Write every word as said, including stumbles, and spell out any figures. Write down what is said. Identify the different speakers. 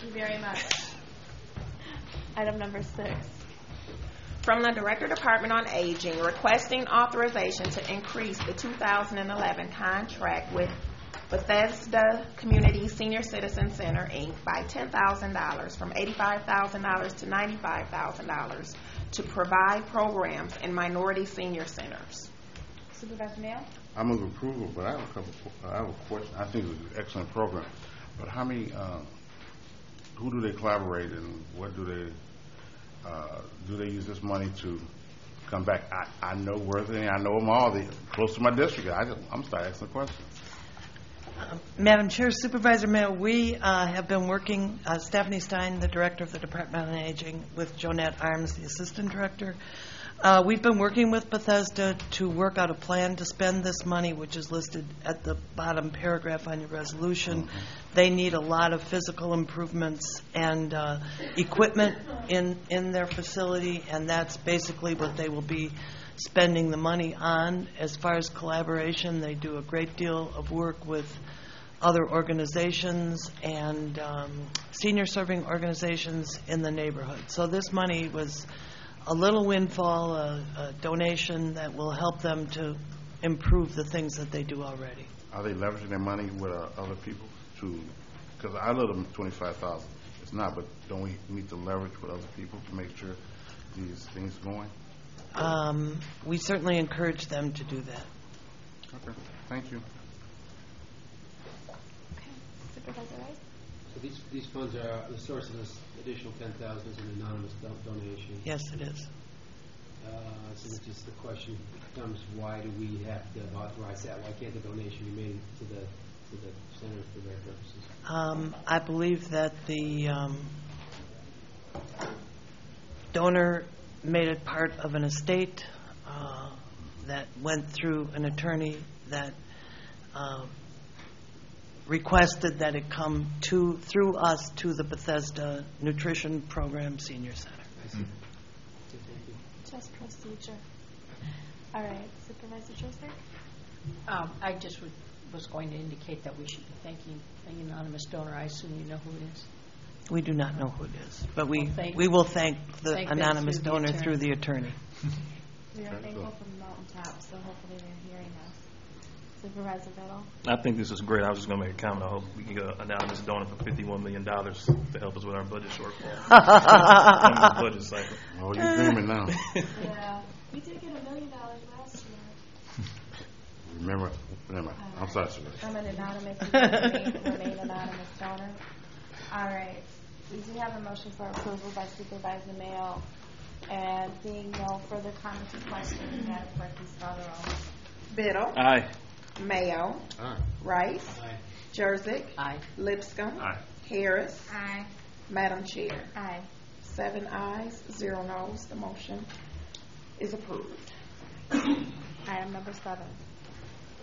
Speaker 1: Thank you very much. Item number six.
Speaker 2: From the Director, Department on Aging, requesting authorization to increase the two thousand eleven contract with Bethesda Community Senior Citizen Center, Incorporated by ten thousand dollars from eighty-five thousand dollars to ninety-five thousand dollars to provide programs in minority senior centers.
Speaker 1: Supervisor Mayo?
Speaker 3: I move approval, but I have a couple. I have a question. I think it's an excellent program, but how many? Uh, who do they collaborate and what do they? Uh, do they use this money to come back? I, I know Worthing. I know them all. They close to my district. I just, I'm starting asking questions.
Speaker 4: Uh, Madam Chair, Supervisor Mayo, we uh, have been working, uh, Stephanie Stein, the Director of the Department on Aging, with Jonette Arms, the Assistant Director. Uh, we've been working with Bethesda to work out a plan to spend this money, which is listed at the bottom paragraph on your resolution. Mm-hmm. They need a lot of physical improvements and uh, equipment in, in their facility, and that's basically what they will be spending the money on. As far as collaboration, they do a great deal of work with other organizations and um, senior serving organizations in the neighborhood. So this money was a little windfall, a, a donation that will help them to improve the things that they do already.
Speaker 3: Are they leveraging their money with uh, other people to? Because I love them twenty-five thousand. It's not, but don't we need to leverage with other people to make sure these things are going?
Speaker 4: Um, we certainly encourage them to do that.
Speaker 3: Okay, thank you.
Speaker 1: Okay. Supervisor Rice?
Speaker 5: So these these funds are the source of this additional ten thousand is an anonymous do donation.
Speaker 4: Yes, it is.
Speaker 5: Uh, so it's just the question becomes: why do we have to authorize that? Why can't the donation be made to the to the center for their purposes?
Speaker 4: Um, I believe that the um, donor made it part of an estate uh, that went through an attorney that uh, requested that it come to through us to the Bethesda Nutrition Program Senior Center.
Speaker 5: I see.
Speaker 3: Mm-hmm.
Speaker 5: Okay, thank you.
Speaker 1: Just procedure. All right. Supervisor Joseph?
Speaker 6: Um, I just would, was going to indicate that we should be thanking the anonymous donor. I assume you know who it is.
Speaker 4: We do not know who it is, but we,
Speaker 6: Well, thank-
Speaker 4: we will thank the
Speaker 6: thank them
Speaker 4: anonymous
Speaker 6: through the
Speaker 4: donor
Speaker 6: attorney.
Speaker 4: through the attorney.
Speaker 1: We are thankful from the mountaintop, so hopefully they're hearing us. Supervisor Vettel?
Speaker 7: I think this is great. I was just going to make a comment. I hope we can get an anonymous donor for fifty-one million dollars to help us with our budget shortfall. the budget cycle.
Speaker 3: Oh, you're dreaming now.
Speaker 1: Yeah. We did get a million dollars last year.
Speaker 3: Remember, remember. I'm sorry, sir.
Speaker 1: I'm an anonymous, remain, remain anonymous donor. All right. We do have a motion for approval by Supervisor Mayo. And seeing no further comments or questions, Madam Clerk, please call the roll.
Speaker 2: Biddle.
Speaker 7: Aye.
Speaker 2: Mayo.
Speaker 3: Aye.
Speaker 2: Rice.
Speaker 5: Aye.
Speaker 2: Jersick.
Speaker 6: Aye.
Speaker 2: Lipscomb.
Speaker 3: Aye.
Speaker 2: Harris.
Speaker 1: Aye.
Speaker 2: Madam Chair.
Speaker 1: Aye.
Speaker 2: Seven ayes, zero noes. The motion is approved.
Speaker 1: Item number seven.